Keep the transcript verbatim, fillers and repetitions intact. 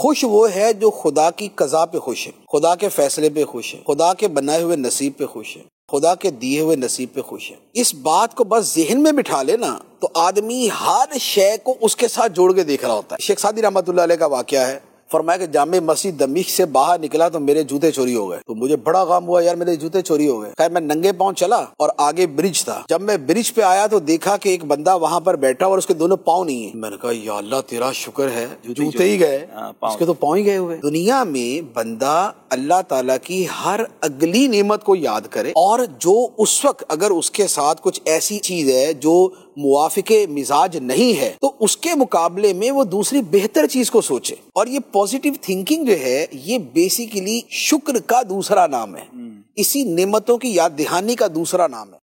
खुश वो है जो खुदा की कज़ा पे खुश है, खुदा के फैसले पे खुश है, खुदा के बनाए हुए नसीब पे खुश है, खुदा के दिए हुए नसीब पे खुश है। इस बात को बस ज़हन में बिठा ले ना तो आदमी हर शय को उसके साथ जोड़ के देख रहा होता है। शेख सादी रहमतुल्लाह अलैह का वाकया है, फरमाया कि जामे मस्जिद दमिश्क से बाहर निकला तो मेरे जूते चोरी हो गए। तो मुझे बड़ा गम हुआ, यार मेरे जूते चोरी हो गए। खैर मैं नंगे पांव चला और आगे ब्रिज था। जब मैं ब्रिज पे आया तो देखा कि एक बंदा वहां पर बैठा और उसके दोनों पाँव नहीं है। मैंने कहा या अल्लाह तेरा शुक्र है, जूते ही गए, उसके तो पाँव ही गए हुए। दुनिया में बंदा अल्लाह ताला की हर अगली नेमत को याद करे और जो उस वक्त अगर उसके साथ कुछ ऐसी चीज है जो मुवाफिके मिजाज नहीं है तो उसके मुकाबले में वो दूसरी बेहतर चीज को सोचे। और ये पॉजिटिव थिंकिंग जो है ये बेसिकली शुक्र का दूसरा नाम है, इसी नेमतों की याद दहानी का दूसरा नाम है।